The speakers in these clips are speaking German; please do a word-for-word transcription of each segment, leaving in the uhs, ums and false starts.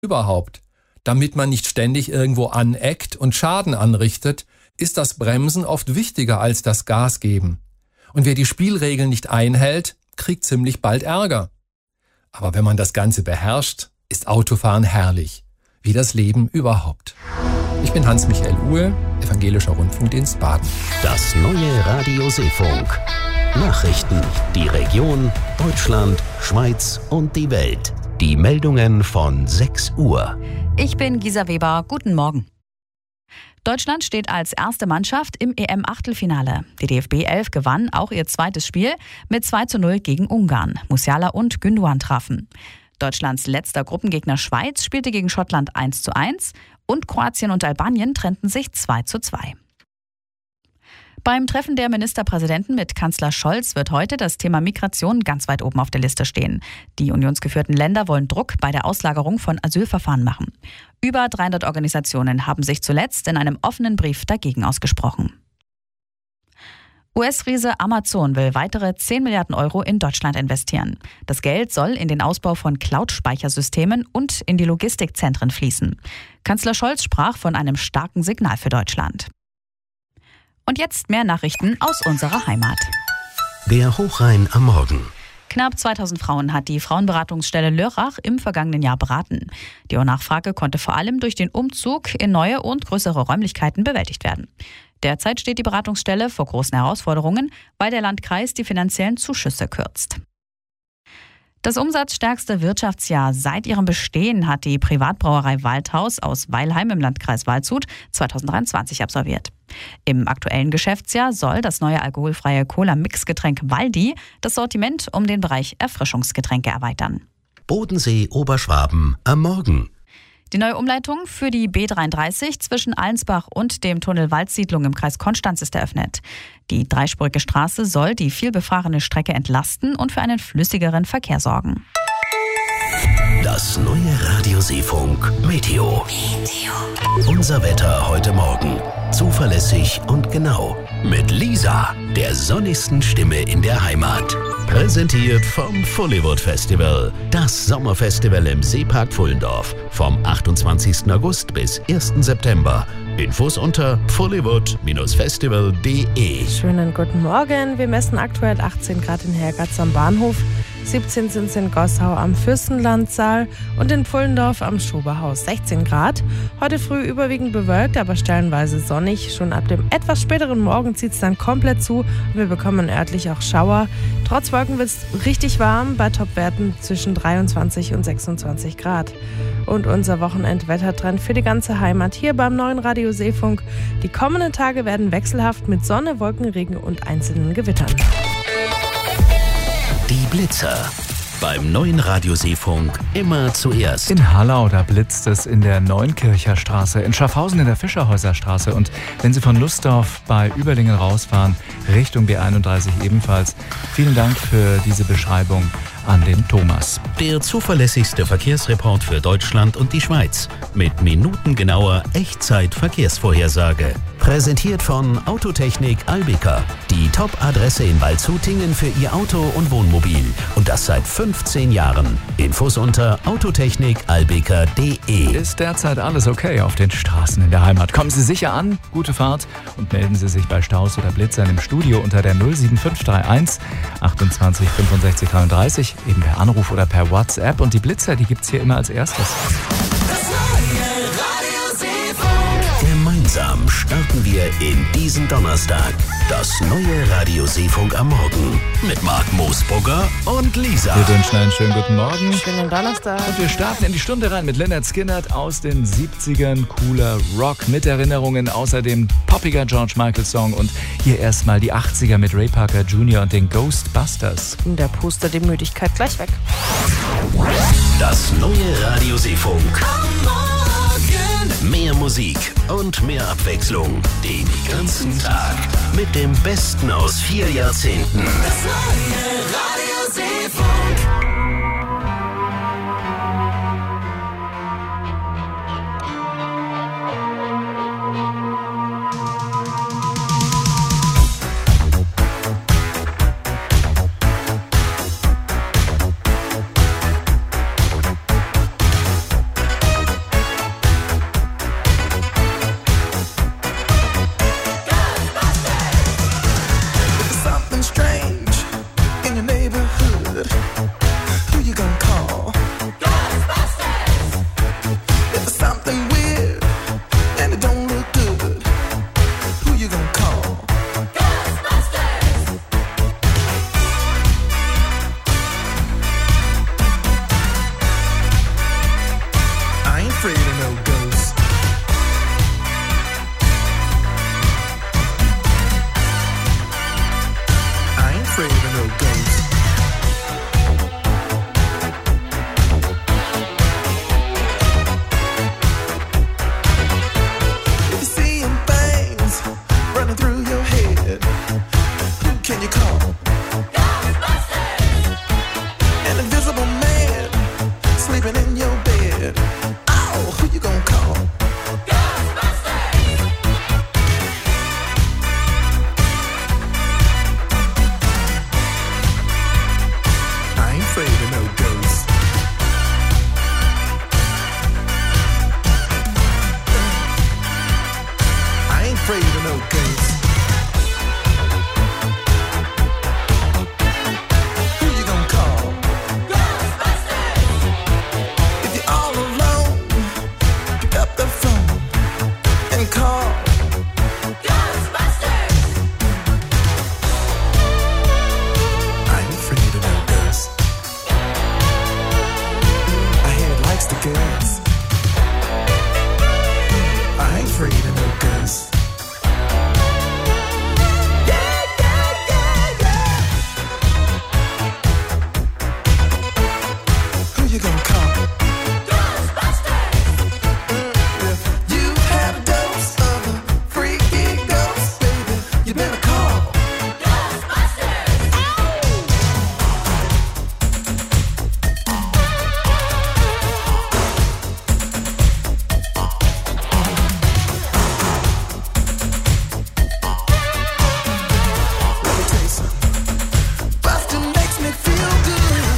Überhaupt. Damit man nicht ständig irgendwo aneckt und Schaden anrichtet, ist das Bremsen oft wichtiger als das Gas geben. Und wer die Spielregeln nicht einhält, kriegt ziemlich bald Ärger. Aber wenn man das Ganze beherrscht, ist Autofahren herrlich. Wie das Leben überhaupt. Ich bin Hans-Michael Uhl, Evangelischer Rundfunkdienst Baden. Das neue Radio Seefunk. Nachrichten, die Region, Deutschland, Schweiz und die Welt. Die Meldungen von sechs Uhr. Ich bin Gisa Weber. Guten Morgen. Deutschland steht als erste Mannschaft im E M-Achtelfinale. Die D F B elf gewann auch ihr zweites Spiel mit zwei zu null gegen Ungarn. Musiala und Gündoğan trafen. Deutschlands letzter Gruppengegner Schweiz spielte gegen Schottland eins zu eins und Kroatien und Albanien trennten sich zwei zu zwei. Beim Treffen der Ministerpräsidenten mit Kanzler Scholz wird heute das Thema Migration ganz weit oben auf der Liste stehen. Die unionsgeführten Länder wollen Druck bei der Auslagerung von Asylverfahren machen. Über dreihundert Organisationen haben sich zuletzt in einem offenen Brief dagegen ausgesprochen. U S-Riese Amazon will weitere zehn Milliarden Euro in Deutschland investieren. Das Geld soll in den Ausbau von Cloud-Speichersystemen und in die Logistikzentren fließen. Kanzler Scholz sprach von einem starken Signal für Deutschland. Und jetzt mehr Nachrichten aus unserer Heimat. Der Hochrhein am Morgen. Knapp zweitausend Frauen hat die Frauenberatungsstelle Lörrach im vergangenen Jahr beraten. Die Nachfrage konnte vor allem durch den Umzug in neue und größere Räumlichkeiten bewältigt werden. Derzeit steht die Beratungsstelle vor großen Herausforderungen, weil der Landkreis die finanziellen Zuschüsse kürzt. Das umsatzstärkste Wirtschaftsjahr seit ihrem Bestehen hat die Privatbrauerei Waldhaus aus Weilheim im Landkreis Waldshut zweitausenddreiundzwanzig absolviert. Im aktuellen Geschäftsjahr soll das neue alkoholfreie Cola-Mixgetränk Waldi das Sortiment um den Bereich Erfrischungsgetränke erweitern. Bodensee Oberschwaben am Morgen. Die neue Umleitung für die B dreiunddreißig zwischen Allensbach und dem Tunnel Waldsiedlung im Kreis Konstanz ist eröffnet. Die dreispurige Straße soll die vielbefahrene Strecke entlasten und für einen flüssigeren Verkehr sorgen. Das neue Radio Seefunk Meteo. Meteo. Unser Wetter heute Morgen. Zuverlässig und genau. Mit Lisa, der sonnigsten Stimme in der Heimat. Präsentiert vom Fullywood Festival. Das Sommerfestival im Seepark Pfullendorf. Vom achtundzwanzigsten August bis ersten September. Infos unter fullywood festival punkt de. Schönen guten Morgen. Wir messen aktuell achtzehn Grad in Hergatz am Bahnhof. siebzehn sind es in Gossau am Fürstenlandsaal und in Pfullendorf am Schoberhaus. sechzehn Grad. Heute früh überwiegend bewölkt, aber stellenweise sonnig. Schon ab dem etwas späteren Morgen zieht es dann komplett zu und wir bekommen örtlich auch Schauer. Trotz Wolken wird es richtig warm, bei Topwerten zwischen dreiundzwanzig und sechsundzwanzig Grad. Und unser Wochenendwettertrend für die ganze Heimat hier beim neuen Radio Seefunk. Die kommenden Tage werden wechselhaft mit Sonne, Wolkenregen und einzelnen Gewittern. Die Blitzer. Beim neuen Radio Seefunk immer zuerst. In Hallau, da blitzt es in der Neunkircher Straße, in Schaffhausen in der Fischerhäuser Straße und wenn Sie von Lustdorf bei Überlingen rausfahren, Richtung B einunddreißig ebenfalls. Vielen Dank für diese Beschreibung an den Thomas. Der zuverlässigste Verkehrsreport für Deutschland und die Schweiz mit minutengenauer Echtzeit-Verkehrsvorhersage. Präsentiert von Autotechnik Albika. Die Top-Adresse in Waldshutingen für Ihr Auto und Wohnmobil. Und das seit fünfzehn Jahren. Infos unter autotechnik albika punkt de. Ist derzeit alles okay auf den Straßen in der Heimat? Kommen Sie sicher an, gute Fahrt und melden Sie sich bei Staus oder Blitzern im Studio unter der null sieben fünf drei eins achtundzwanzig fünfundsechzig dreiunddreißig, eben per Anruf oder per WhatsApp. Und die Blitzer, die gibt's hier immer als erstes. Gemeinsam starten wir in diesen Donnerstag. Das neue Radio Seefunk am Morgen mit Marc Moosbrugger und Lisa. Wir wünschen einen schönen guten Morgen. Schönen Donnerstag. Und wir starten in die Stunde rein mit Lynyrd Skynyrd aus den siebzigern. Cooler Rock mit Erinnerungen, außerdem poppiger George Michael Song und hier erstmal die achtziger mit Ray Parker Junior und den Ghostbusters. Und der Puster die Müdigkeit gleich weg. Das neue Radio Seefunk. Mehr Musik und mehr Abwechslung den ganzen Tag mit dem Besten aus vier Jahrzehnten. Das neue Radio Seefunk. afraid of no ghosts. I ain't afraid of no ghosts. If you're seeing things running through your head, who can you call? Ghostbusters! An invisible man sleeping in your bed. Oh, who you gonna call? Ghostbusters! I ain't afraid of no ghosts. I ain't afraid of no ghosts. Who you gonna call? If you're all alone, pick up the phone and call Ghostbusters. I ain't afraid of no ghosts. I hear it likes the girls. I ain't afraid of no ghosts. Yeah, yeah, yeah, yeah. Who you gonna call? You had a dose of a freaky ghost, baby. You better call Ghostbusters. Let me tell you something. Bustin' makes me feel good.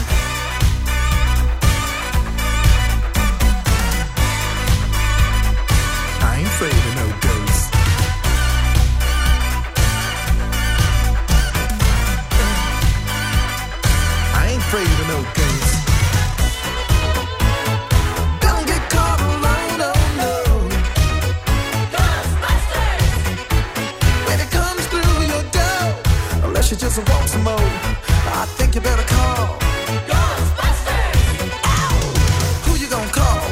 I ain't afraid of no ghosts. I ain't afraid of no ghosts. Don't get caught alone, no, no. Ghostbusters! When it comes through your door, unless you just want some more, I think you better call Ghostbusters. Ow! Who you gonna call?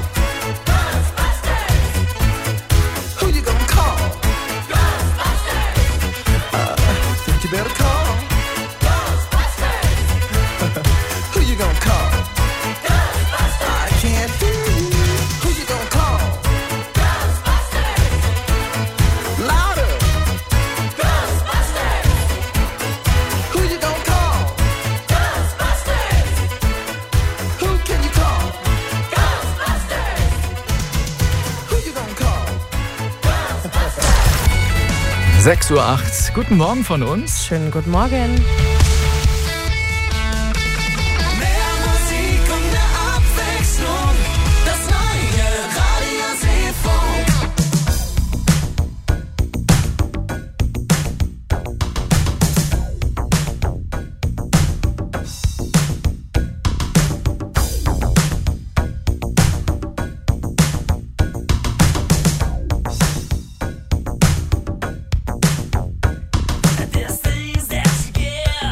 Who you gonna call? Ghostbusters! Uh, think you better call? Ghostbusters! Who you gonna call? Ghostbusters! I can't hear you. Who you gonna call? Ghostbusters! Louder! Ghostbusters! Who you gonna call? Ghostbusters! Who can you call? Ghostbusters! Who you gonna call? sechs Uhr acht. Guten Morgen von uns. Schönen guten Morgen. Mehr Musik und mehr Abwechslung. Das neue Radio Seefunk. There's things that you give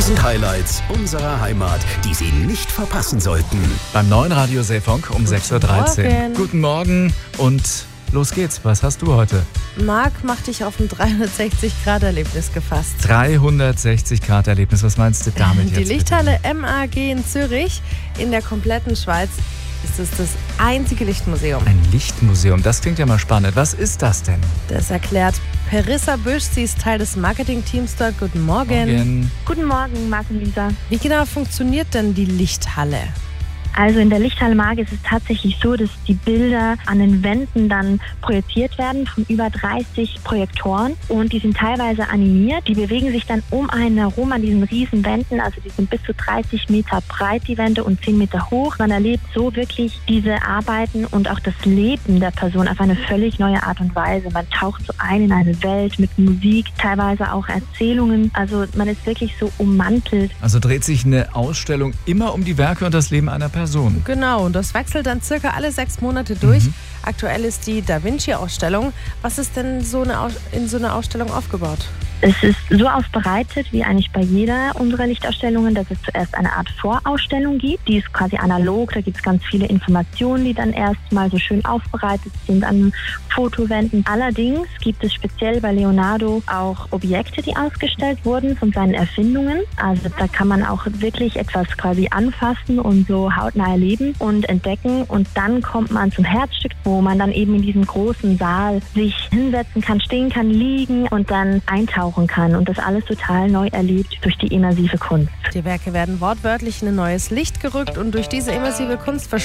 tausend Highlights unserer Heimat, die Sie nicht verpassen sollten. Beim neuen Radio Seefunk um sechs Uhr dreizehn. Morgen. Guten Morgen und los geht's. Was hast du heute? Marc macht dich auf ein dreihundertsechzig Grad Erlebnis gefasst. dreihundertsechzig Grad Erlebnis. Was meinst du damit jetzt? Die Lichthalle M A G in Zürich in der kompletten Schweiz ist es das einzige Lichtmuseum. Ein Lichtmuseum, das klingt ja mal spannend. Was ist das denn? Das erklärt Perissa Büsch, sie ist Teil des Marketingteams dort. Guten Morgen. Morgen. Guten Morgen, Marc und Lisa. Wie genau funktioniert denn die Lichthalle? Also in der Lichthalle Mark ist es tatsächlich so, dass die Bilder an den Wänden dann projiziert werden von über dreißig Projektoren und die sind teilweise animiert. Die bewegen sich dann um einen herum an diesen riesen Wänden, also die sind bis zu dreißig Meter breit, die Wände, und zehn Meter hoch. Man erlebt so wirklich diese Arbeiten und auch das Leben der Person auf eine völlig neue Art und Weise. Man taucht so ein in eine Welt mit Musik, teilweise auch Erzählungen. Also man ist wirklich so ummantelt. Also dreht sich eine Ausstellung immer um die Werke und das Leben einer Person. Genau, und das wechselt dann circa alle sechs Monate durch. Mhm. Aktuell ist die Da Vinci-Ausstellung. Was ist denn so eine Aus- in so einer Ausstellung aufgebaut? Es ist so aufbereitet, wie eigentlich bei jeder unserer Lichtausstellungen, dass es zuerst eine Art Vorausstellung gibt. Die ist quasi analog, da gibt es ganz viele Informationen, die dann erstmal so schön aufbereitet sind an Fotowänden. Allerdings gibt es speziell bei Leonardo auch Objekte, die ausgestellt wurden von seinen Erfindungen. Also da kann man auch wirklich etwas quasi anfassen und so hautnah erleben und entdecken. Und dann kommt man zum Herzstück, wo man dann eben in diesem großen Saal sich hinsetzen kann, stehen kann, liegen und dann eintauchen kann und das alles total neu erlebt durch die immersive Kunst. Die Werke werden wortwörtlich in ein neues Licht gerückt und durch diese immersive Kunst